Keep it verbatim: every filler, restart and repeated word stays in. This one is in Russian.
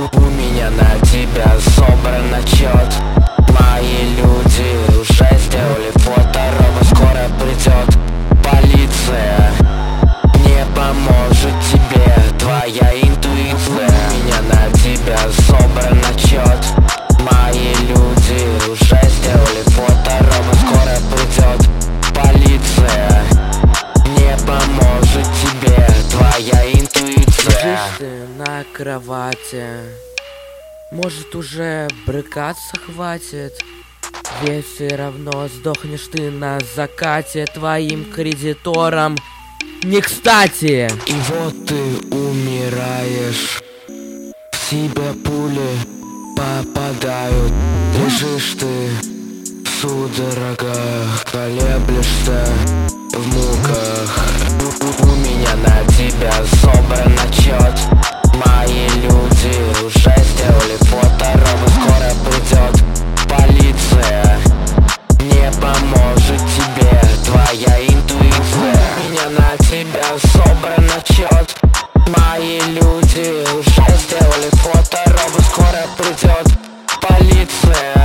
У меня на тебя собран отчет. Мои люди уже сделали фото, робот скоро придет. Полиция не поможет тебе, твоя интуиция. У меня на тебя собран отчет. Мои люди уже сделали фото, робот скоро придет. Полиция не поможет тебе, твоя интуиция. Лежишь ты на кровати, может уже брыкаться хватит, ведь все равно сдохнешь ты на закате. Твоим кредиторам не кстати. И вот ты умираешь, в тебя пули попадают. Лежишь ты в судорогах, колеблешься в муках. У, у меня на тебя собран отчет. Мои люди уже сделали фото, робот скоро придет. Полиция не поможет тебе, твоя интуиция. У меня на тебя собран отчет. Мои люди уже сделали фото, робот скоро придет. Полиция